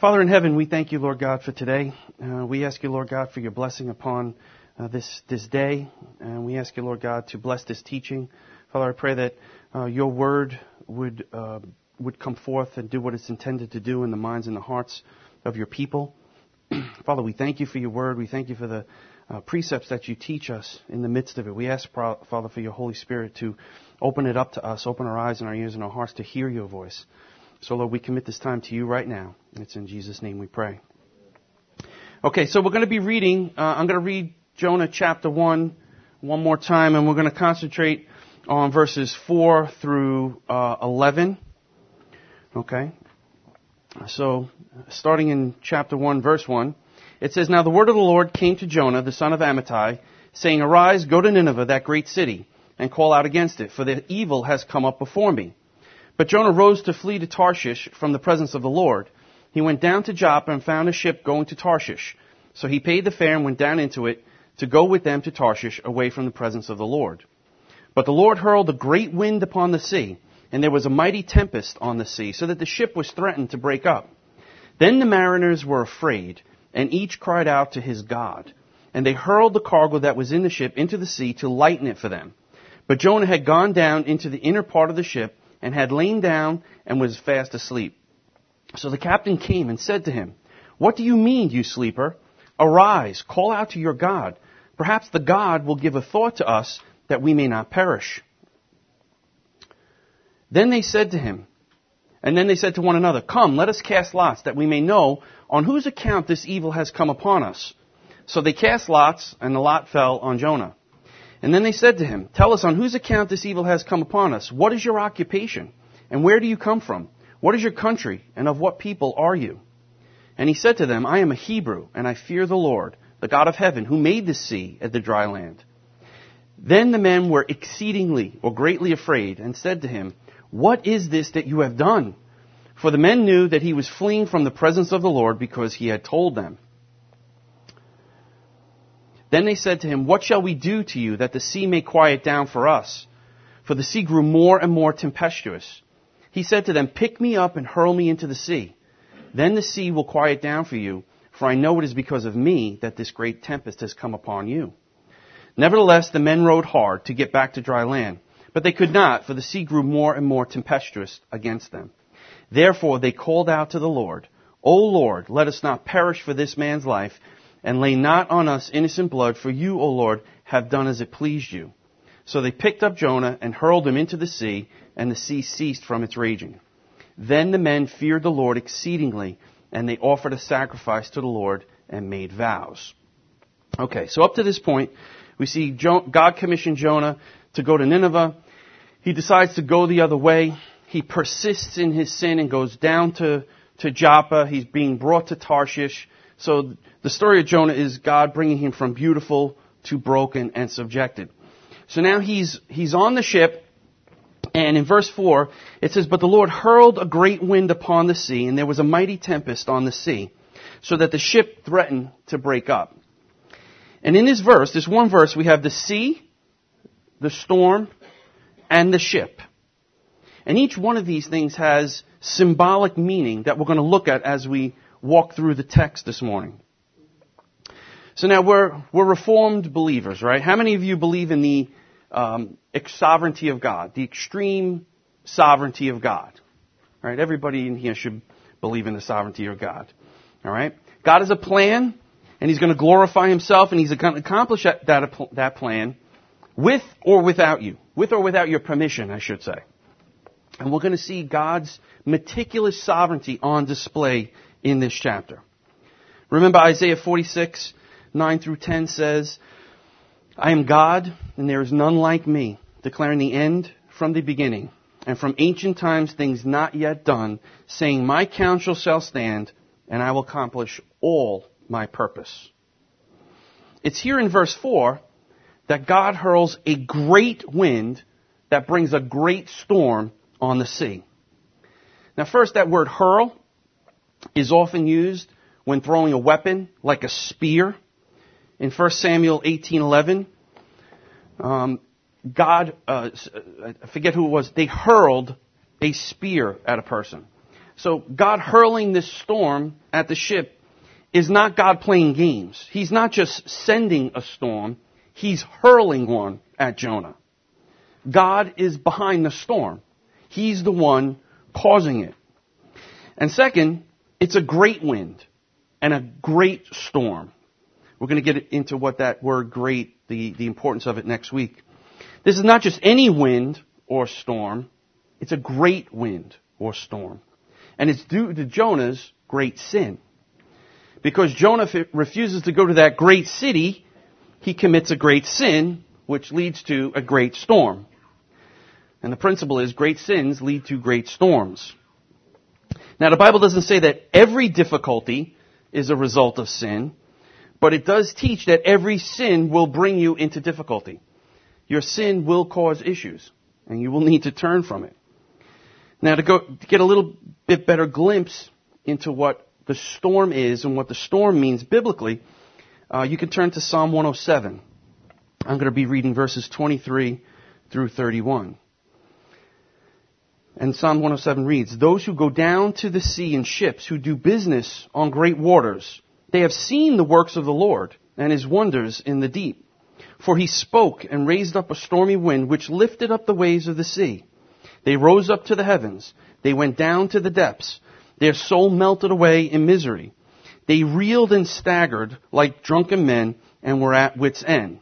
Father in heaven, we thank you, Lord God, for today. We ask you, Lord God, for your blessing upon this day. And we ask you, Lord God, to bless this teaching. Father, I pray that your word would come forth and do what it's intended to do in the minds and the hearts of your people. Father, we thank you for your word. We thank you for the precepts that you teach us in the midst of it. We ask, Father, for your Holy Spirit to open it up to us, open our eyes and our ears and our hearts to hear your voice. So, Lord, we commit this time to you right now. And it's in Jesus' name we pray. Okay, so we're going to be reading, I'm going to read Jonah chapter 1 one more time, and we're going to concentrate on verses 4 through 11. Okay? So, starting in chapter 1, verse 1, it says, "Now the word of the Lord came to Jonah, the son of Amittai, saying, Arise, go to Nineveh, that great city, and call out against it, for the evil has come up before me. But Jonah rose to flee to Tarshish from the presence of the Lord. He went down to Joppa and found a ship going to Tarshish. So he paid the fare and went down into it to go with them to Tarshish, away from the presence of the Lord. But the Lord hurled a great wind upon the sea, and there was a mighty tempest on the sea, so that the ship was threatened to break up. Then the mariners were afraid, and each cried out to his God. And they hurled the cargo that was in the ship into the sea to lighten it for them. But Jonah had gone down into the inner part of the ship, and had lain down and was fast asleep. So the captain came and said to him, What do you mean, you sleeper? Arise, call out to your God. Perhaps the God will give a thought to us that we may not perish. Then they said to one another, Come, let us cast lots, that we may know on whose account this evil has come upon us. So they cast lots, and the lot fell on Jonah. And then they said to him, Tell us on whose account this evil has come upon us. What is your occupation? And where do you come from? What is your country? And of what people are you? And he said to them, I am a Hebrew, and I fear the Lord, the God of heaven, who made the sea and the dry land. Then the men were exceedingly or greatly afraid, and said to him, What is this that you have done? For the men knew that he was fleeing from the presence of the Lord, because he had told them. Then they said to him, What shall we do to you, that the sea may quiet down for us? For the sea grew more and more tempestuous. He said to them, Pick me up and hurl me into the sea. Then the sea will quiet down for you, for I know it is because of me that this great tempest has come upon you. Nevertheless, the men rowed hard to get back to dry land, but they could not, for the sea grew more and more tempestuous against them. Therefore they called out to the Lord, O Lord, let us not perish for this man's life, and lay not on us innocent blood, for you, O Lord, have done as it pleased you. So they picked up Jonah and hurled him into the sea, and the sea ceased from its raging. Then the men feared the Lord exceedingly, and they offered a sacrifice to the Lord and made vows. Okay, so up to this point, we see God commissioned Jonah to go to Nineveh. He decides to go the other way. He persists in his sin and goes down to Joppa. He's being brought to Tarshish. So the story of Jonah is God bringing him from beautiful to broken and subjected. So now he's on the ship, and in verse 4, it says, But the Lord hurled a great wind upon the sea, and there was a mighty tempest on the sea, so that the ship threatened to break up. And in this one verse, we have the sea, the storm, and the ship. And each one of these things has symbolic meaning that we're going to look at as we walk through the text this morning. So now we're Reformed believers, right? How many of you believe in the sovereignty of God, the extreme sovereignty of God? All right, everybody in here should believe in the sovereignty of God. All right, God has a plan, and He's going to glorify Himself, and He's going to accomplish that plan with or without you, with or without your permission, I should say. And we're going to see God's meticulous sovereignty on display in this chapter. Remember Isaiah 46, 9 through 10 says, I am God, and there is none like me, declaring the end from the beginning, and from ancient times things not yet done, saying, My counsel shall stand, and I will accomplish all my purpose. It's here in verse 4 that God hurls a great wind that brings a great storm on the sea. Now first, that word hurl is often used when throwing a weapon like a spear. In 1 Samuel 18:11, God, I forget who it was, they hurled a spear at a person. So God hurling this storm at the ship is not God playing games. He's not just sending a storm. He's hurling one at Jonah. God is behind the storm. He's the one causing it. And second, it's a great wind and a great storm. We're going to get into what that word great, the importance of it next week. This is not just any wind or storm. It's a great wind or storm. And it's due to Jonah's great sin. Because Jonah refuses to go to that great city, he commits a great sin, which leads to a great storm. And the principle is great sins lead to great storms. Now, the Bible doesn't say that every difficulty is a result of sin, but it does teach that every sin will bring you into difficulty. Your sin will cause issues, and you will need to turn from it. Now, to get a little bit better glimpse into what the storm is and what the storm means biblically, you can turn to Psalm 107. I'm going to be reading verses 23 through 31. And Psalm 107 reads, "Those who go down to the sea in ships, who do business on great waters, they have seen the works of the Lord and his wonders in the deep. For he spoke and raised up a stormy wind, which lifted up the waves of the sea. They rose up to the heavens. They went down to the depths. Their soul melted away in misery. They reeled and staggered like drunken men and were at wit's end."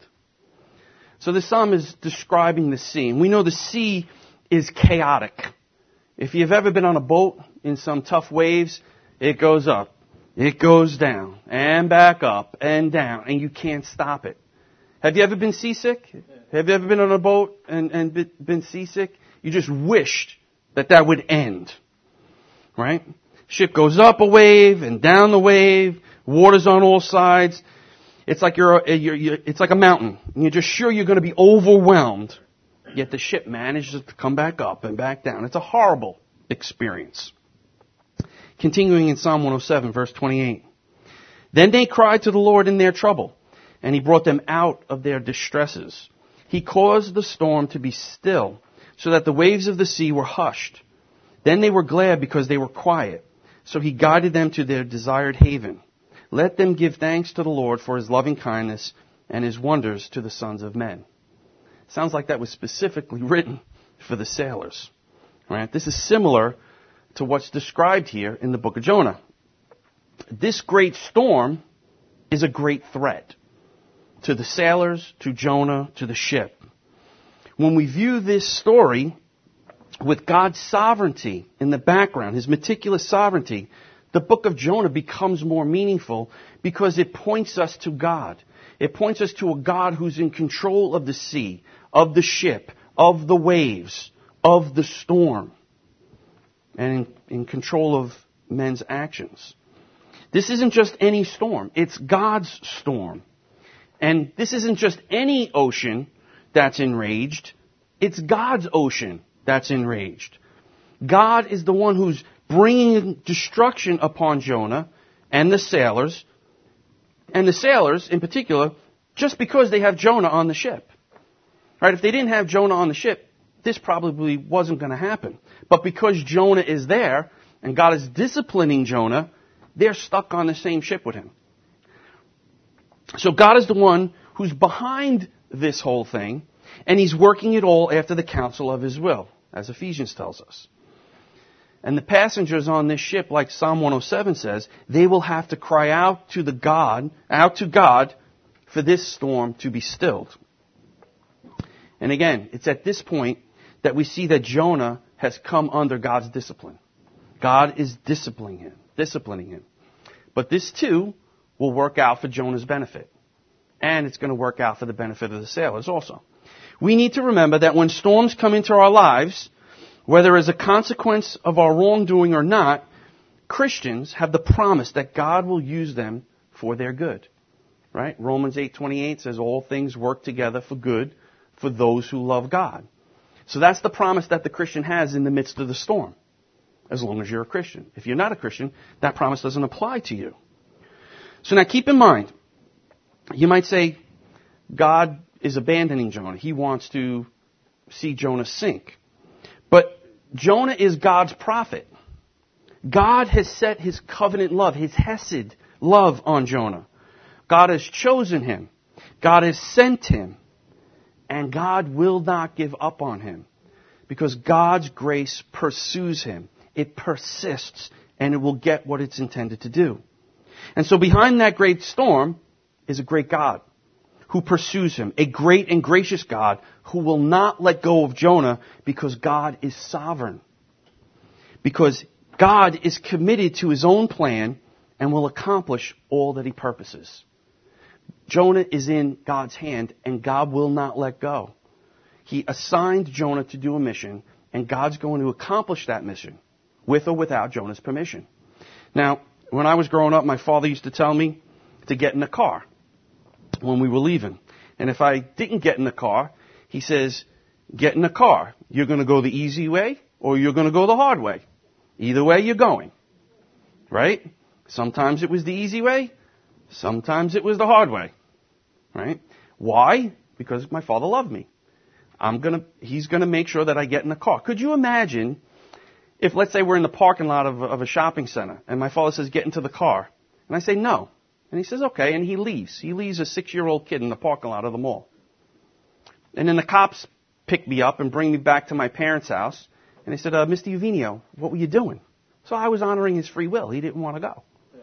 So this psalm is describing the sea. And we know the sea is chaotic. If you've ever been on a boat in some tough waves, it goes up, it goes down, and back up and down, and you can't stop it. Have you ever been seasick? Have you ever been on a boat and been seasick? You just wished that would end, right? Ship goes up a wave and down the wave, water's on all sides. It's like it's like a mountain, and you're just sure you're going to be overwhelmed. Yet the ship manages to come back up and back down. It's a horrible experience. Continuing in Psalm 107, verse 28. "Then they cried to the Lord in their trouble, and he brought them out of their distresses. He caused the storm to be still, so that the waves of the sea were hushed. Then they were glad because they were quiet. So he guided them to their desired haven. Let them give thanks to the Lord for his loving kindness and his wonders to the sons of men." Sounds like that was specifically written for the sailors. Right? This is similar to what's described here in the book of Jonah. This great storm is a great threat to the sailors, to Jonah, to the ship. When we view this story with God's sovereignty in the background, his meticulous sovereignty, the book of Jonah becomes more meaningful because it points us to God. It points us to a God who's in control of the sea, of the ship, of the waves, of the storm, and in control of men's actions. This isn't just any storm. It's God's storm. And this isn't just any ocean that's enraged. It's God's ocean that's enraged. God is the one who's bringing destruction upon Jonah and the sailors, in particular, just because they have Jonah on the ship. Right? If they didn't have Jonah on the ship, this probably wasn't going to happen. But because Jonah is there, and God is disciplining Jonah, they're stuck on the same ship with him. So God is the one who's behind this whole thing, and he's working it all after the counsel of his will, as Ephesians tells us. And the passengers on this ship, like Psalm 107 says, they will have to cry out to God for this storm to be stilled. And again, it's at this point that we see that Jonah has come under God's discipline. God is disciplining him. But this too will work out for Jonah's benefit. And it's going to work out for the benefit of the sailors also. We need to remember that when storms come into our lives, whether as a consequence of our wrongdoing or not, Christians have the promise that God will use them for their good. Right? Romans 8:28 says all things work together for good for those who love God. So that's the promise that the Christian has in the midst of the storm, as long as you're a Christian. If you're not a Christian, that promise doesn't apply to you. So now keep in mind, you might say God is abandoning Jonah. He wants to see Jonah sink. But Jonah is God's prophet. God has set his covenant love, his hesed love on Jonah. God has chosen him. God has sent him. And God will not give up on him. Because God's grace pursues him. It persists. And it will get what it's intended to do. And so behind that great storm is a great God who pursues him. A great and gracious God who will not let go of Jonah because God is sovereign. Because God is committed to his own plan and will accomplish all that he purposes. Jonah is in God's hand and God will not let go. He assigned Jonah to do a mission and God's going to accomplish that mission with or without Jonah's permission. Now, when I was growing up, my father used to tell me to get in the car when we were leaving. And if I didn't get in the car, he says, get in the car. You're going to go the easy way or you're going to go the hard way. Either way, you're going. Right? Sometimes it was the easy way. Sometimes it was the hard way. Right? Why? Because my father loved me. He's going to make sure that I get in the car. Could you imagine if, let's say, we're in the parking lot of a shopping center and my father says, get into the car. And I say, no. And he says, okay. And he leaves. He leaves a 6-year-old kid in the parking lot of the mall. And then the cops pick me up and bring me back to my parents' house. And they said, Mr. Uvenio, what were you doing? So I was honoring his free will. He didn't want to go.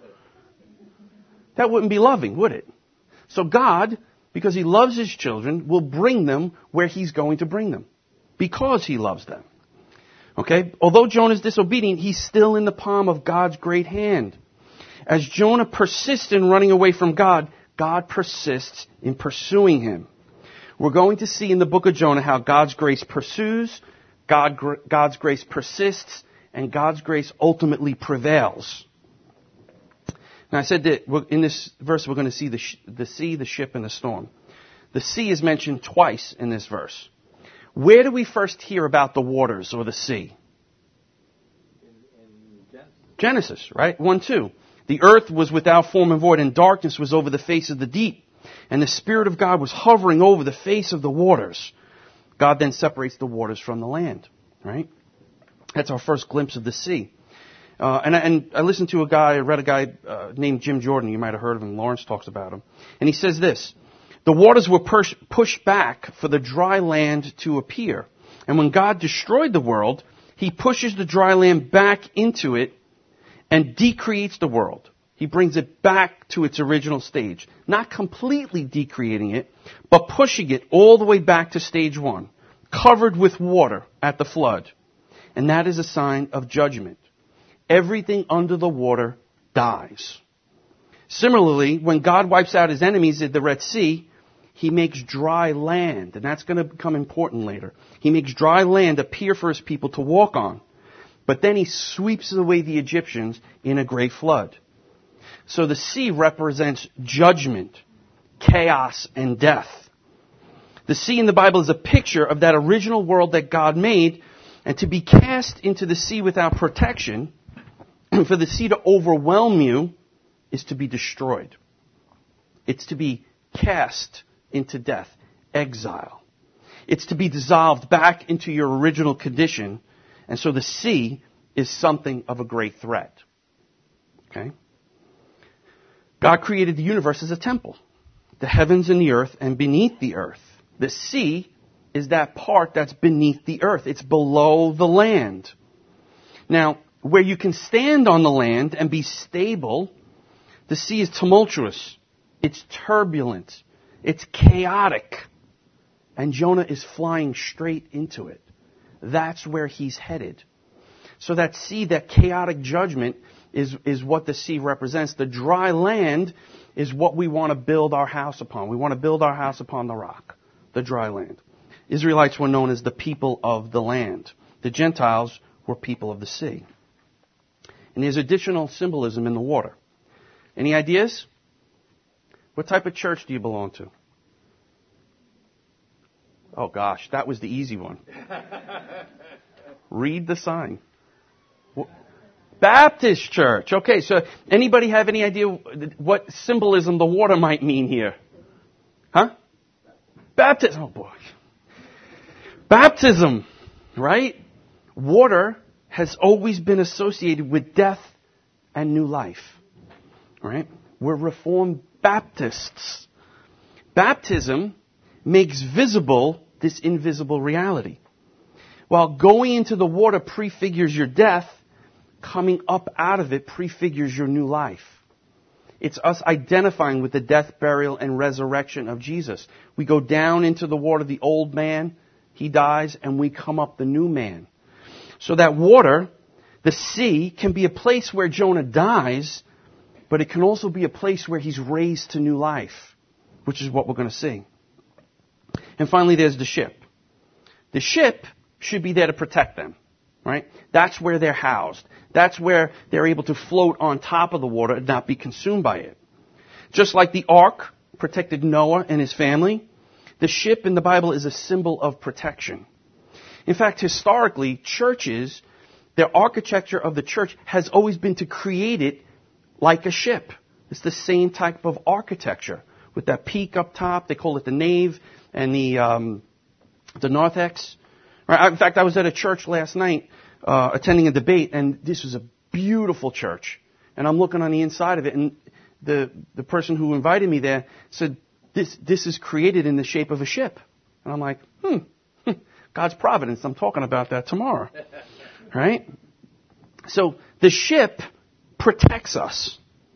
That wouldn't be loving, would it? So God, because he loves his children, will bring them where he's going to bring them. Because he loves them. Okay? Although Jonah is disobedient, he's still in the palm of God's great hand. As Jonah persists in running away from God, God persists in pursuing him. We're going to see in the book of Jonah how God's grace pursues, God's grace persists, and God's grace ultimately prevails. Now I said that in this verse we're going to see the sea, the ship, and the storm. The sea is mentioned twice in this verse. Where do we first hear about the waters or the sea? In Genesis, right? 1:2. The earth was without form and void, and darkness was over the face of the deep. And the Spirit of God was hovering over the face of the waters. God then separates the waters from the land, right? That's our first glimpse of the sea. And I listened to I read a guy named Jim Jordan. You might have heard of him. Lawrence talks about him. And he says this: the waters were pushed back for the dry land to appear. And when God destroyed the world, he pushes the dry land back into it and decreates the world. He brings it back to its original stage. Not completely decreating it, but pushing it all the way back to stage 1, covered with water at the flood. And that is a sign of judgment. Everything under the water dies. Similarly, when God wipes out his enemies at the Red Sea, he makes dry land, and that's going to become important later. He makes dry land appear for his people to walk on. But then he sweeps away the Egyptians in a great flood. So the sea represents judgment, chaos, and death. The sea in the Bible is a picture of that original world that God made, and to be cast into the sea without protection, for the sea to overwhelm you, is to be destroyed. It's to be cast into death, exile. It's to be dissolved back into your original condition, and so the sea is something of a great threat. Okay? God created the universe as a temple, the heavens and the earth, and beneath the earth. The sea is that part that's beneath the earth. It's below the land. Now, where you can stand on the land and be stable, the sea is tumultuous. It's turbulent. It's chaotic. And Jonah is flying straight into it. That's where he's headed. So that sea, that chaotic judgment, is what the sea represents. The dry land is what we want to build our house upon. We want to build our house upon the rock, the dry land. Israelites were known as the people of the land. The Gentiles were people of the sea. And there's additional symbolism in the water. Any ideas? What type of church do you belong to? Oh gosh, that was the easy one. Read the sign. Baptist church. Okay, so anybody have any idea what symbolism the water might mean here? Huh? Baptism. Oh boy. Baptism, right? Water has always been associated with death and new life. Right? We're Reformed Baptists. Baptism makes visible this invisible reality. While going into the water prefigures your death, coming up out of it prefigures your new life. It's us identifying with the death, burial, and resurrection of Jesus. We go down into the water, the old man, he dies, and we come up the new man. So that water, the sea, can be a place where Jonah dies, but it can also be a place where he's raised to new life, which is what we're going to see. And finally, there's the ship. The ship should be there to protect them, right? That's where they're housed. That's where they're able to float on top of the water and not be consumed by it. Just like the ark protected Noah and his family, the ship in the Bible is a symbol of protection. In fact, historically, churches, their architecture of the church has always been to create it like a ship. It's the same type of architecture with that peak up top. They call it the nave and the narthex. Right? In fact, I was at a church last night attending a debate, and this was a beautiful church. And I'm looking on the inside of it, and the person who invited me there said, this is created in the shape of a ship. And I'm like, God's providence. I'm talking about that tomorrow. Right? So the ship protects us.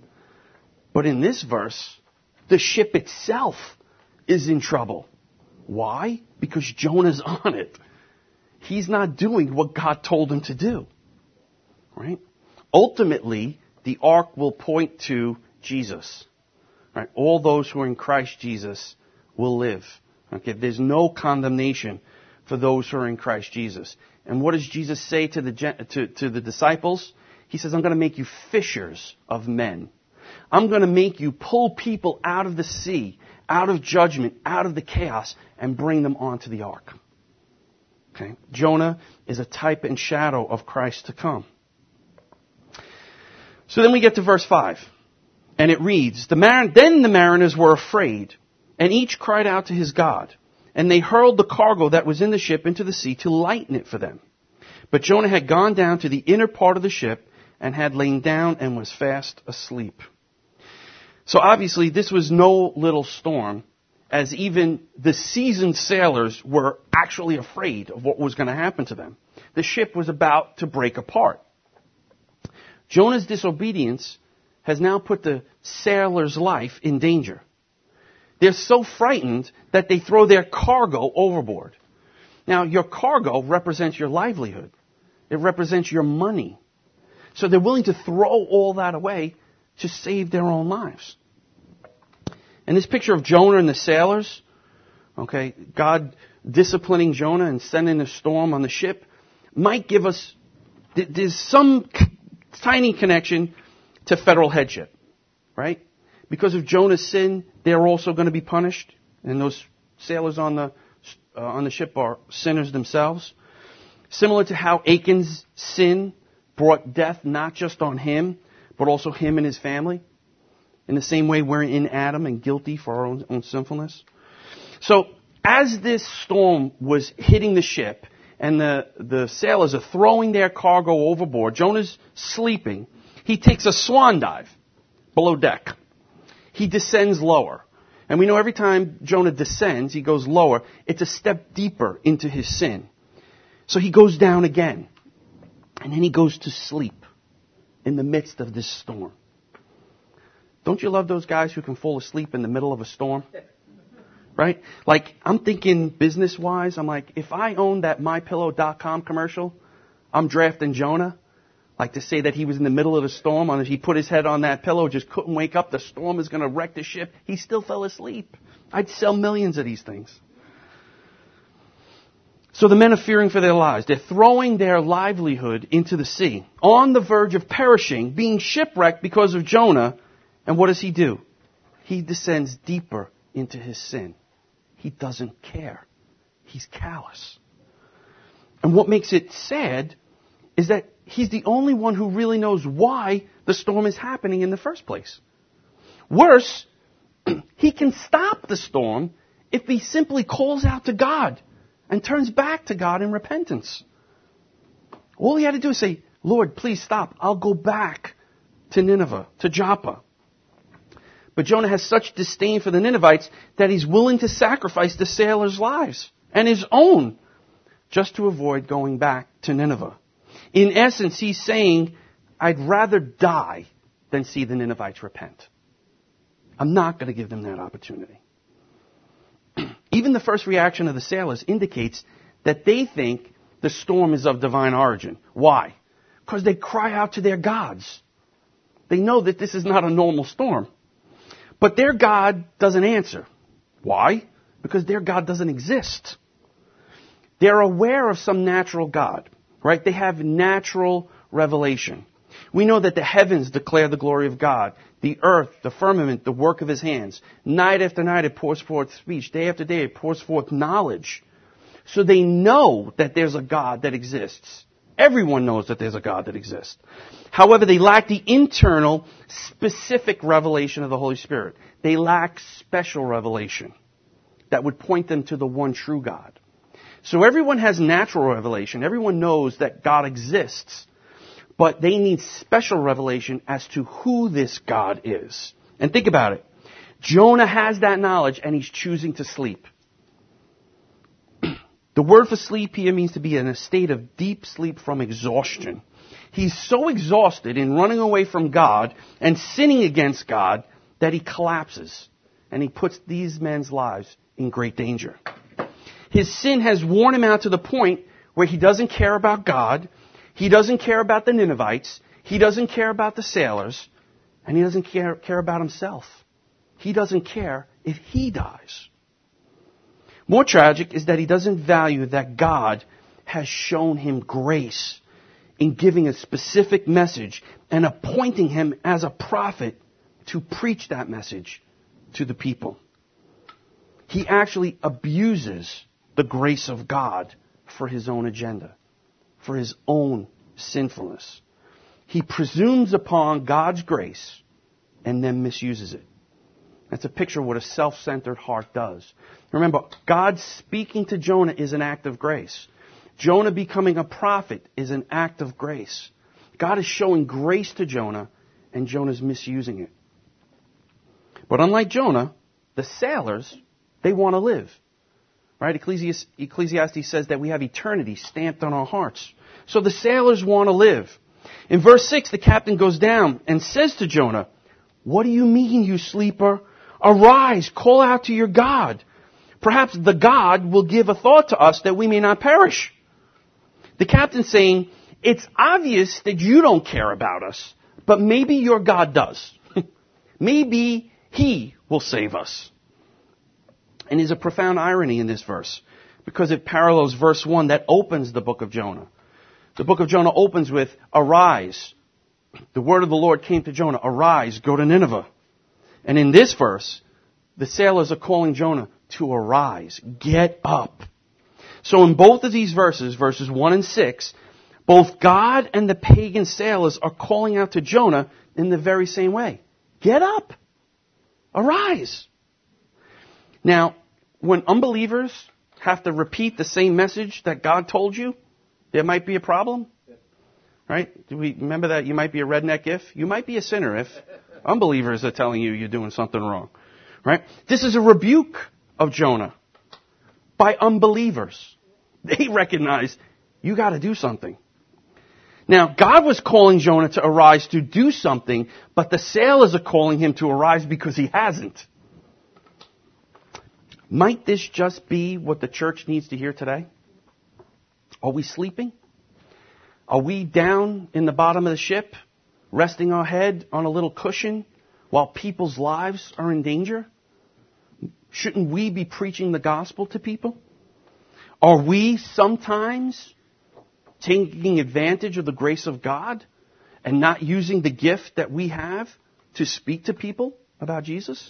But in this verse, the ship itself is in trouble. Why? Because Jonah's on it. He's not doing what God told him to do. Right? Ultimately, the ark will point to Jesus. Right? All those who are in Christ Jesus will live. Okay? There's no condemnation for those who are in Christ Jesus. And what does Jesus say to the disciples? He says, I'm going to make you fishers of men. I'm going to make you pull people out of the sea, out of judgment, out of the chaos, and bring them onto the ark. Okay? Jonah is a type and shadow of Christ to come. So then we get to verse 5. And it reads, Then the mariners were afraid, and each cried out to his God. And they hurled the cargo that was in the ship into the sea to lighten it for them. But Jonah had gone down to the inner part of the ship and had lain down and was fast asleep. So obviously this was no little storm, as even the seasoned sailors were actually afraid of what was going to happen to them. The ship was about to break apart. Jonah's disobedience has now put the sailor's life in danger. They're so frightened that they throw their cargo overboard. Now, your cargo represents your livelihood. It represents your money. So they're willing to throw all that away to save their own lives. And this picture of Jonah and the sailors, okay, God disciplining Jonah and sending a storm on the ship, might give us, there's some tiny connection to federal headship, right? Because of Jonah's sin, they're also going to be punished. And those sailors on the ship are sinners themselves. Similar to how Achan's sin brought death not just on him, but also him and his family. In the same way, we're in Adam and guilty for our own sinfulness. So, as this storm was hitting the ship, and the sailors are throwing their cargo overboard, Jonah's sleeping. He takes a swan dive below deck. He descends lower. And we know every time Jonah descends, he goes lower, it's a step deeper into his sin. So he goes down again. And then he goes to sleep in the midst of this storm. Don't you love those guys who can fall asleep in the middle of a storm? Right? Like, I'm thinking business-wise, I'm like, if I owned that MyPillow.com commercial, I'm drafting Jonah. Like to say that he was in the middle of the storm, and he put his head on that pillow, just couldn't wake up, the storm is going to wreck the ship. He still fell asleep. I'd sell millions of these things. So the men are fearing for their lives. They're throwing their livelihood into the sea, on the verge of perishing, being shipwrecked because of Jonah. And what does he do? He descends deeper into his sin. He doesn't care. He's callous. And what makes it sad is that he's the only one who really knows why the storm is happening in the first place. Worse, he can stop the storm if he simply calls out to God and turns back to God in repentance. All he had to do is say, Lord, please stop. I'll go back to Nineveh, to Joppa. But Jonah has such disdain for the Ninevites that he's willing to sacrifice the sailors' lives and his own just to avoid going back to Nineveh. In essence, he's saying, I'd rather die than see the Ninevites repent. I'm not going to give them that opportunity. Even the first reaction of the sailors indicates that they think the storm is of divine origin. Why? Because they cry out to their gods. They know that this is not a normal storm. But their God doesn't answer. Why? Because their God doesn't exist. They're aware of some natural God, right? They have natural revelation. We know that the heavens declare the glory of God. The earth, the firmament, the work of his hands. Night after night it pours forth speech. Day after day it pours forth knowledge. So they know that there's a God that exists. Everyone knows that there's a God that exists. However, they lack the internal, specific revelation of the Holy Spirit. They lack special revelation that would point them to the one true God. So everyone has natural revelation. Everyone knows that God exists. But they need special revelation as to who this God is. And think about it. Jonah has that knowledge and he's choosing to sleep. The word for sleep here means to be in a state of deep sleep from exhaustion. He's so exhausted in running away from God and sinning against God that he collapses. And he puts these men's lives in great danger. His sin has worn him out to the point where he doesn't care about God. He doesn't care about the Ninevites. He doesn't care about the sailors. And he doesn't care about himself. He doesn't care if he dies. More tragic is that he doesn't value that God has shown him grace in giving a specific message and appointing him as a prophet to preach that message to the people. He actually abuses the grace of God for his own agenda, for his own sinfulness. He presumes upon God's grace and then misuses it. That's a picture of what a self-centered heart does. Remember, God speaking to Jonah is an act of grace. Jonah becoming a prophet is an act of grace. God is showing grace to Jonah, and Jonah's misusing it. But unlike Jonah, the sailors, they want to live. Right? Ecclesiastes says that we have eternity stamped on our hearts. So the sailors want to live. In verse 6, the captain goes down and says to Jonah, "What do you mean, you sleeper? Arise, call out to your God. Perhaps the God will give a thought to us that we may not perish." The captain's saying, it's obvious that you don't care about us, but maybe your God does. Maybe he will save us. And there's a profound irony in this verse, because it parallels verse 1 that opens the book of Jonah. The book of Jonah opens with, "Arise." The word of the Lord came to Jonah, "Arise, go to Nineveh." And in this verse, the sailors are calling Jonah to arise, get up. So in both of these verses, verses 1 and 6, both God and the pagan sailors are calling out to Jonah in the very same way. Get up. Arise. Now, when unbelievers have to repeat the same message that God told you, there might be a problem. Right? Do we remember that you might be a redneck if? You might be a sinner if unbelievers are telling you you're doing something wrong. Right? This is a rebuke of Jonah by unbelievers. They recognize you got to do something. Now, God was calling Jonah to arise to do something, but the sailors are calling him to arise because he hasn't. Might this just be what the church needs to hear today? Are we sleeping? Are we down in the bottom of the ship, resting our head on a little cushion while people's lives are in danger? Shouldn't we be preaching the gospel to people? Are we sometimes taking advantage of the grace of God and not using the gift that we have to speak to people about Jesus?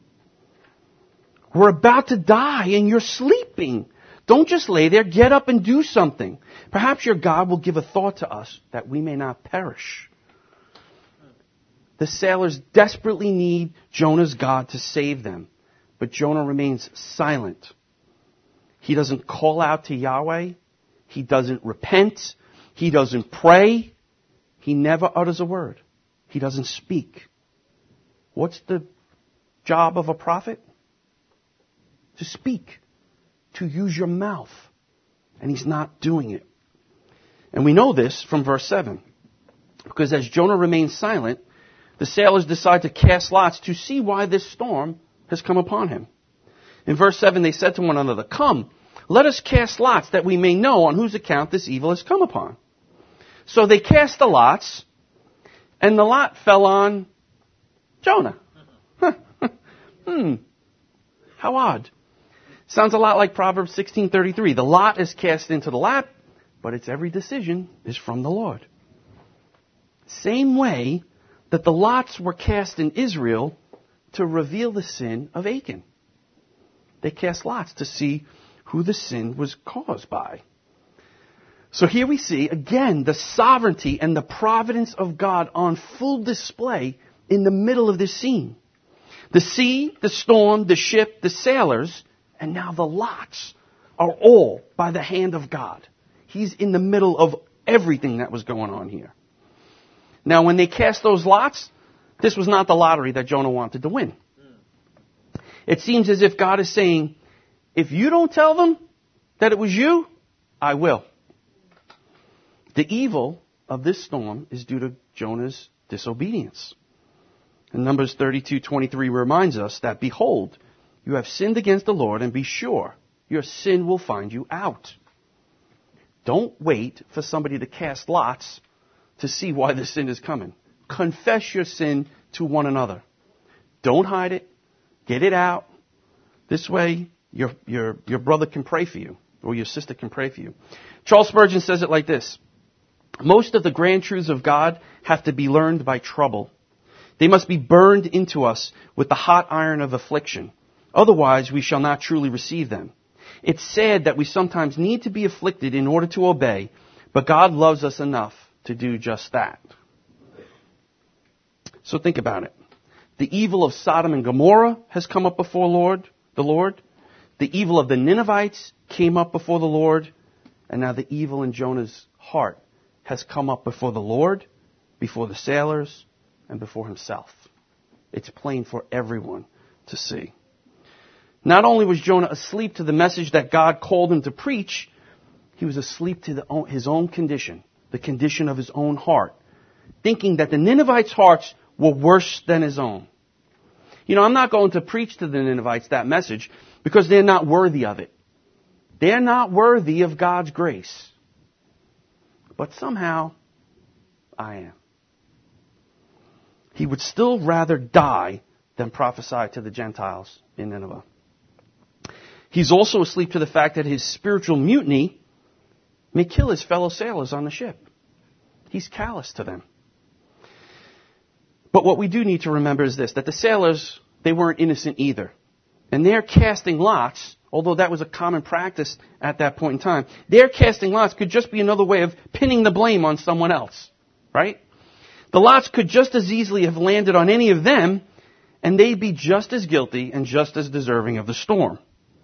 We're about to die and you're sleeping. Don't just lay there. Get up and do something. Perhaps your God will give a thought to us that we may not perish. The sailors desperately need Jonah's God to save them, but Jonah remains silent. He doesn't call out to Yahweh. He doesn't repent. He doesn't pray. He never utters a word. He doesn't speak. What's the job of a prophet? To speak. To use your mouth. And he's not doing it. And we know this from verse 7. Because as Jonah remains silent, the sailors decide to cast lots to see why this storm has come upon him. In verse 7, they said to one another, "Come, let us cast lots that we may know on whose account this evil has come upon." So they cast the lots, and the lot fell on Jonah. How odd. Sounds a lot like Proverbs 16:33. The lot is cast into the lap, but its every decision is from the Lord. Same way that the lots were cast in Israel to reveal the sin of Achan. They cast lots to see who the sin was caused by. So here we see, again, the sovereignty and the providence of God on full display in the middle of this scene. The sea, the storm, the ship, the sailors, and now the lots are all by the hand of God. He's in the middle of everything that was going on here. Now, when they cast those lots, this was not the lottery that Jonah wanted to win. It seems as if God is saying, if you don't tell them that it was you, I will. The evil of this storm is due to Jonah's disobedience. And Numbers 32:23 reminds us that, behold, you have sinned against the Lord, and be sure your sin will find you out. Don't wait for somebody to cast lots to see why the sin is coming. Confess your sin to one another. Don't hide it. Get it out. This way, your brother can pray for you, or your sister can pray for you. Charles Spurgeon says it like this: most of the grand truths of God have to be learned by trouble. They must be burned into us with the hot iron of affliction. Otherwise, we shall not truly receive them. It's sad that we sometimes need to be afflicted in order to obey, but God loves us enough to do just that. So think about it. The evil of Sodom and Gomorrah has come up before the Lord. The evil of the Ninevites came up before the Lord. And now the evil in Jonah's heart has come up before the Lord, before the sailors, and before himself. It's plain for everyone to see. Not only was Jonah asleep to the message that God called him to preach, he was asleep to his own condition, the condition of his own heart, thinking that the Ninevites' hearts were worse than his own. You know, I'm not going to preach to the Ninevites that message because they're not worthy of it. They're not worthy of God's grace. But somehow, I am. He would still rather die than prophesy to the Gentiles in Nineveh. He's also asleep to the fact that his spiritual mutiny may kill his fellow sailors on the ship. He's callous to them. But what we do need to remember is this, that the sailors, they weren't innocent either. And their casting lots, although that was a common practice at that point in time, their casting lots could just be another way of pinning the blame on someone else, right? The lots could just as easily have landed on any of them, and they'd be just as guilty and just as deserving of the storm.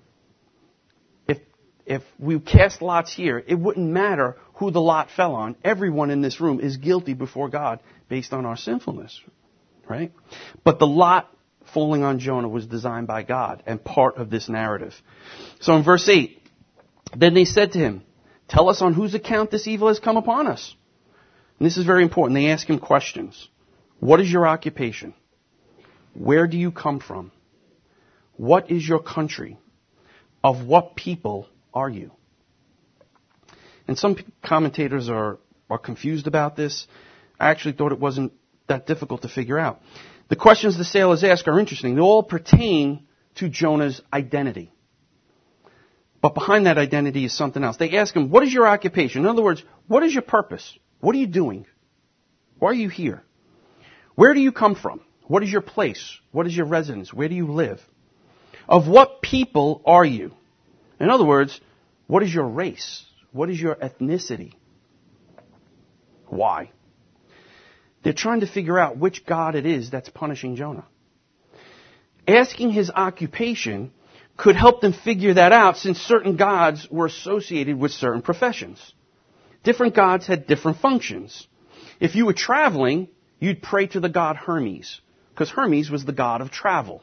If we cast lots here, it wouldn't matter who the lot fell on. Everyone in this room is guilty before God based on our sinfulness, right? But the lot falling on Jonah was designed by God and part of this narrative. So in verse 8, then they said to him, "Tell us on whose account this evil has come upon us." And this is very important. They ask him questions. What is your occupation? Where do you come from? What is your country? Of what people are you? And some commentators are confused about this. I actually thought it wasn't that difficult to figure out. The questions the sailors ask are interesting. They all pertain to Jonah's identity. But behind that identity is something else. They ask him, what is your occupation? In other words, what is your purpose? What are you doing? Why are you here? Where do you come from? What is your place? What is your residence? Where do you live? Of what people are you? In other words, what is your race? What is your ethnicity? Why? They're trying to figure out which God it is that's punishing Jonah. Asking his occupation could help them figure that out, since certain gods were associated with certain professions. Different gods had different functions. If you were traveling, you'd pray to the god Hermes, because Hermes was the god of travel.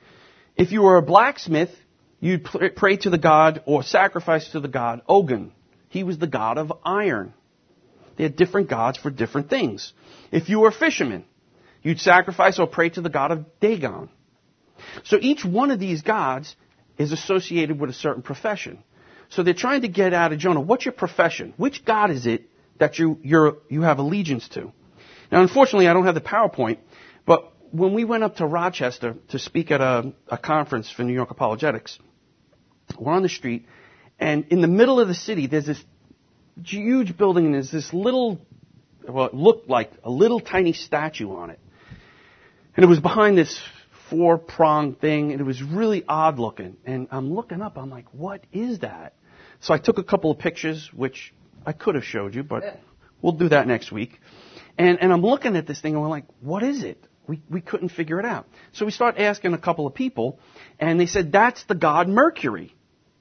If you were a blacksmith, you'd pray to the god or sacrifice to the god Ogun. He was the god of iron. They had different gods for different things. If you were a fisherman, you'd sacrifice or pray to the god of Dagon. So each one of these gods is associated with a certain profession. So they're trying to get out of Jonah, what's your profession? Which god is it that you have allegiance to? Now, unfortunately, I don't have the PowerPoint, but when we went up to Rochester to speak at a conference for New York Apologetics, we're on the street, and in the middle of the city, there's this huge building, and there's this little, well, it looked like a little tiny statue on it. And it was behind this four-pronged thing, and it was really odd looking. And I'm looking up, I'm like, what is that? So I took a couple of pictures, which I could have showed you, but we'll do that next week. And I'm looking at this thing, and we're like, what is it? We couldn't figure it out. So we start asking a couple of people, and they said, that's the god Mercury.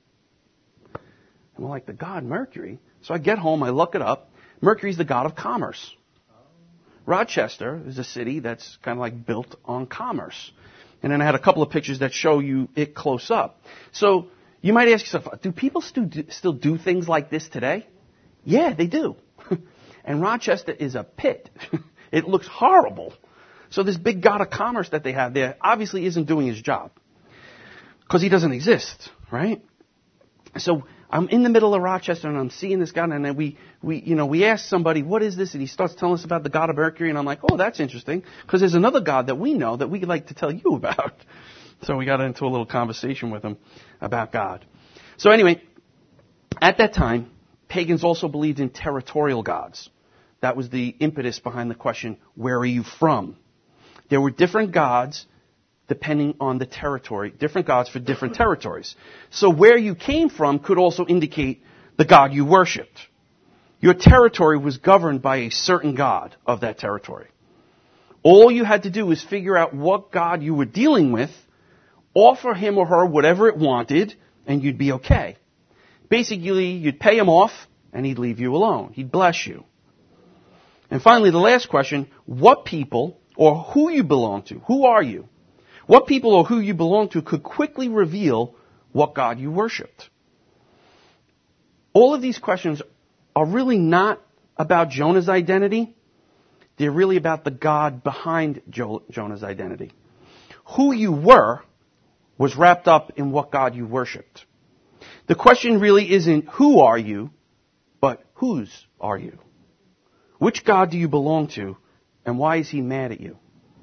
And we're like, the god Mercury? So I get home, I look it up. Mercury's the god of commerce. Rochester is a city that's kind of like built on commerce. And then I had a couple of pictures that show you it close up. So you might ask yourself, do people still do things like this today? Yeah, they do. And Rochester is a pit. It looks horrible. So this big god of commerce that they have there obviously isn't doing his job. Because he doesn't exist, right? So I'm in the middle of Rochester and I'm seeing this god, and then we ask somebody, what is this? And he starts telling us about the god of Mercury, and I'm like, oh, that's interesting, because there's another god that we know that we'd like to tell you about. So we got into a little conversation with him about God. So anyway, at that time, pagans also believed in territorial gods. That was the impetus behind the question, where are you from? There were different gods depending on the territory, different gods for different territories. So where you came from could also indicate the god you worshipped. Your territory was governed by a certain god of that territory. All you had to do was figure out what god you were dealing with, offer him or her whatever it wanted, and you'd be okay. Basically, you'd pay him off, and he'd leave you alone. He'd bless you. And finally, the last question, what people or who you belong to, who are you? What people or who you belong to could quickly reveal what God you worshipped. All of these questions are really not about Jonah's identity. They're really about the God behind Jonah's identity. Who you were was wrapped up in what God you worshipped. The question really isn't who are you, but whose are you? Which God do you belong to, and why is he mad at you?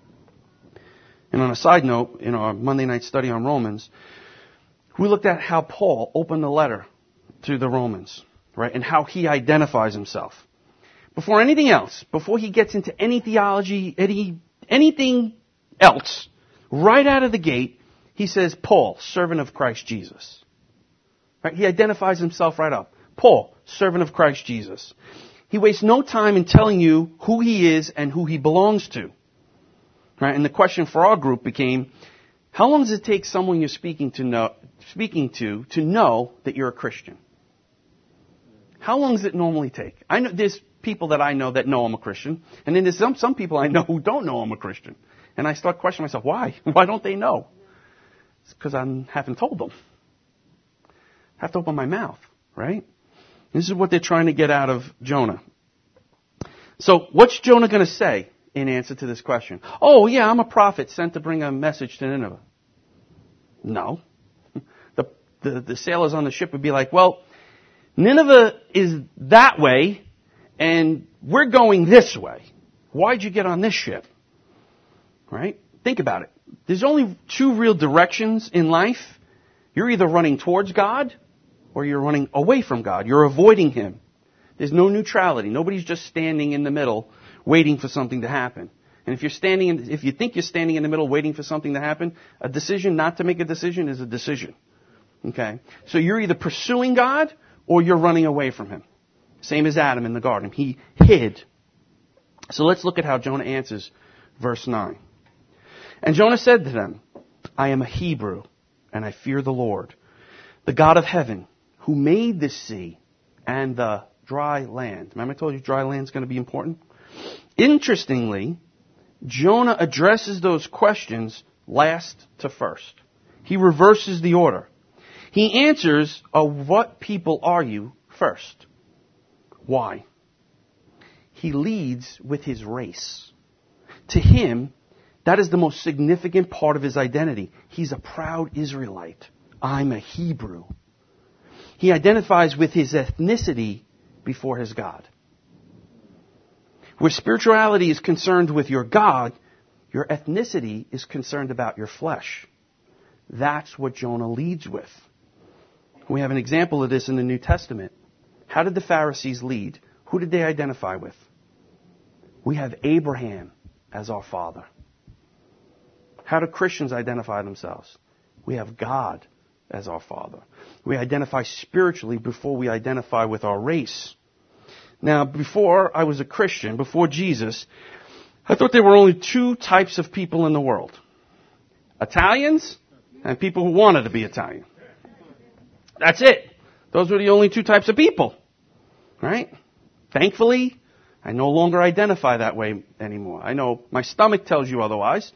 And on a side note, in our Monday night study on Romans, we looked at how Paul opened the letter to the Romans, right? And how he identifies himself. Before anything else, before he gets into any theology, anything else, right out of the gate, he says, Paul, servant of Christ Jesus. Right? He identifies himself right up. Paul, servant of Christ Jesus. He wastes no time in telling you who he is and who he belongs to. Right? And the question for our group became, how long does it take someone you're speaking to know that you're a Christian? How long does it normally take? I know there's people that I know that know I'm a Christian, and then there's some people I know who don't know I'm a Christian. And I start questioning myself, why? Why don't they know? It's because I haven't told them. I have to open my mouth, right? This is what they're trying to get out of Jonah. So what's Jonah going to say in answer to this question? Oh, yeah, I'm a prophet sent to bring a message to Nineveh. No. The sailors on the ship would be like, well, Nineveh is that way, and we're going this way. Why'd you get on this ship? Right? Think about it. There's only two real directions in life. You're either running towards God, or you're running away from God. You're avoiding him. There's no neutrality. Nobody's just standing in the middle waiting for something to happen. And if you think you're standing in the middle waiting for something to happen, a decision not to make a decision is a decision. Okay? So you're either pursuing God or you're running away from him. Same as Adam in the garden. He hid. So let's look at how Jonah answers verse 9. And Jonah said to them, I am a Hebrew, and I fear the Lord, the God of heaven, who made the sea and the dry land. Remember I told you dry land is going to be important? Interestingly, Jonah addresses those questions last to first. He reverses the order. He answers, what people are you, first. Why? He leads with his race. To him, that is the most significant part of his identity. He's a proud Israelite. I'm a Hebrew. He identifies with his ethnicity before his God. Where spirituality is concerned with your God, your ethnicity is concerned about your flesh. That's what Jonah leads with. We have an example of this in the New Testament. How did the Pharisees lead? Who did they identify with? We have Abraham as our father. How do Christians identify themselves? We have God as our father. We identify spiritually before we identify with our race. Now, before I was a Christian, before Jesus, I thought there were only two types of people in the world. Italians and people who wanted to be Italian. That's it. Those were the only two types of people. Right? Thankfully, I no longer identify that way anymore. I know my stomach tells you otherwise.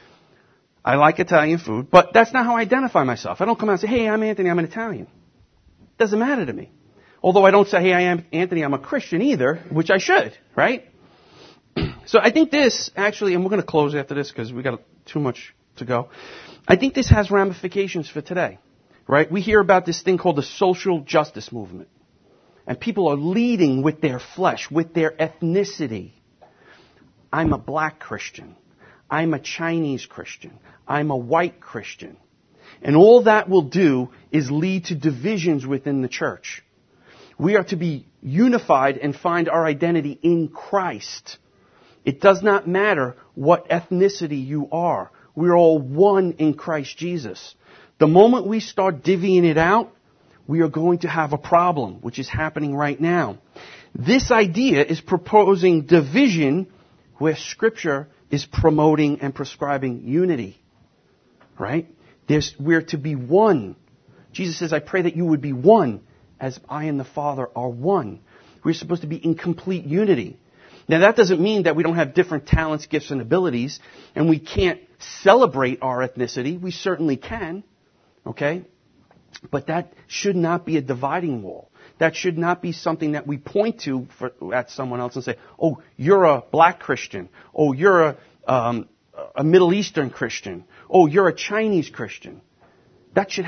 I like Italian food, but that's not how I identify myself. I don't come out and say, hey, I'm Anthony, I'm an Italian. It doesn't matter to me. Although I don't say, hey, I am Anthony, I'm a Christian either, which I should, right? So I think this actually, and we're going to close after this because we got too much to go. I think this has ramifications for today, right? We hear about this thing called the social justice movement. And people are leading with their flesh, with their ethnicity. I'm a black Christian. I'm a Chinese Christian. I'm a white Christian. And all that will do is lead to divisions within the church. We are to be unified and find our identity in Christ. It does not matter what ethnicity you are. We're all one in Christ Jesus. The moment we start divvying it out, we are going to have a problem, which is happening right now. This idea is proposing division where Scripture is promoting and prescribing unity. Right? We're to be one. Jesus says, I pray that you would be one as I and the Father are one. We're supposed to be in complete unity. Now that doesn't mean that we don't have different talents, gifts, and abilities, and we can't celebrate our ethnicity. We certainly can. Okay? But that should not be a dividing wall. That should not be something that we point to at someone else and say, oh, you're a black Christian. Oh, you're a Middle Eastern Christian. Oh, you're a Chinese Christian. That should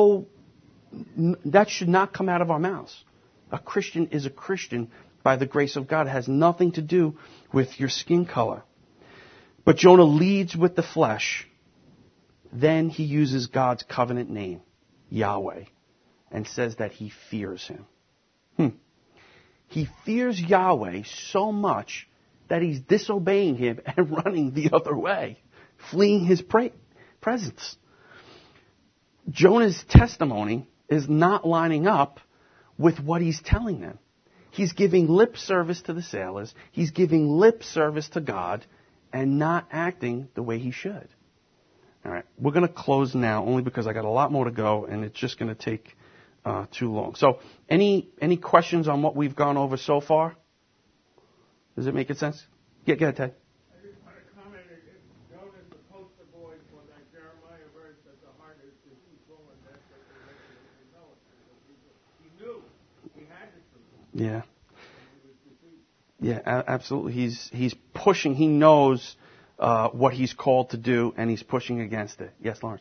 not come out of our mouths. A Christian is a Christian by the grace of God. It has nothing to do with your skin color. But Jonah leads with the flesh. Then he uses God's covenant name, Yahweh, and says that he fears him. He fears Yahweh so much that he's disobeying him and running the other way, fleeing his presence. Jonah's testimony is not lining up with what he's telling them. He's giving lip service to the sailors. He's giving lip service to God and not acting the way he should. All right, we're going to close now only because I got a lot more to go and it's just going to take too long. So any questions on what we've gone over so far? Does it make sense? Yeah, go ahead, Ted. I just want to comment. Jonah is the poster boy for that Jeremiah verse that the heart is deceitful and desperately wicked. He knew he had the truth. Yeah. Yeah, absolutely. He's pushing. He knows what he's called to do, and he's pushing against it. Yes, Lawrence.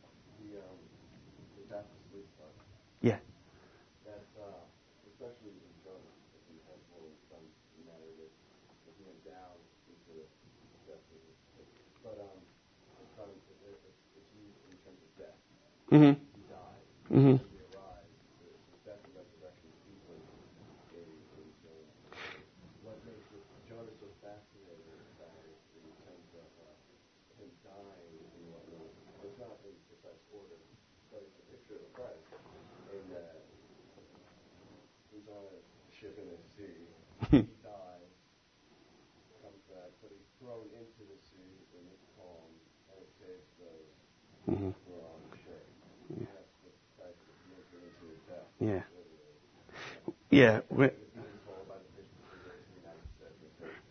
The death of sleep part. Yeah. That, especially in Jonah, if he has some narrative, if he went down into the depths of the sleep. But it's used in terms of death. Mm-hmm. He died. Mm-hmm. He arrived. The death and resurrection of people in Jonah. What makes Jonah so fascinating in terms of him dying and whatnot. It's not in precise order, but it's a picture of Christ. And he's on a ship in the sea. He dies, comes back, but he's thrown into the sea in this calm, and it saves those who are on the ship. And that's what Christ is making into his death. Yeah. Yeah.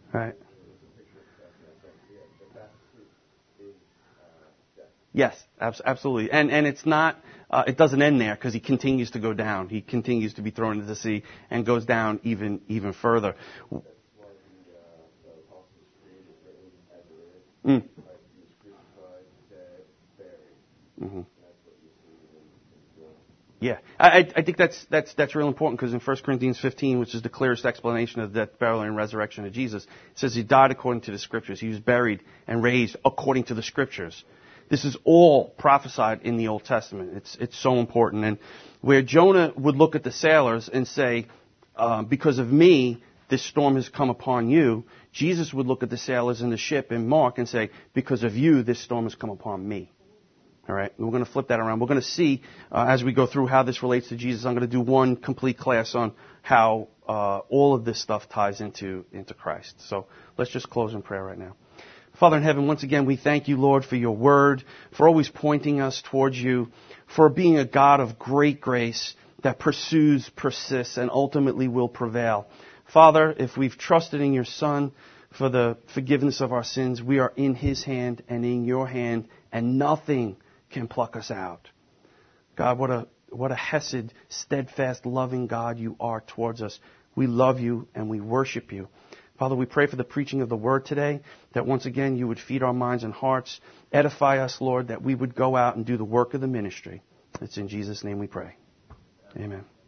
Right. It's a picture of death, and that's right here. But that fruit is death. Yes, absolutely. And it's not, it doesn't end there because he continues to go down. He continues to be thrown into the sea and goes down even further. That's why the Apostles' Creed is written as it is. Right? He was crucified, dead, buried. Mm-hmm. That's what you see in John. Yeah, I think that's real important because in 1 Corinthians 15, which is the clearest explanation of the death, burial, and resurrection of Jesus, it says he died according to the Scriptures. He was buried and raised according to the Scriptures. This is all prophesied in the Old Testament. It's so important. And where Jonah would look at the sailors and say, because of me, this storm has come upon you, Jesus would look at the sailors in the ship in Mark and say, because of you, this storm has come upon me. All right, and we're going to flip that around. We're going to see as we go through how this relates to Jesus. I'm going to do one complete class on how all of this stuff ties into Christ. So let's just close in prayer right now. Father in heaven, once again, we thank you, Lord, for your word, for always pointing us towards you, for being a God of great grace that pursues, persists, and ultimately will prevail. Father, if we've trusted in your Son for the forgiveness of our sins, we are in his hand and in your hand, and nothing can pluck us out. God, what a hesed, steadfast, loving God you are towards us. We love you and we worship you. Father, we pray for the preaching of the word today, that once again you would feed our minds and hearts, edify us, Lord, that we would go out and do the work of the ministry. It's in Jesus' name we pray. Amen.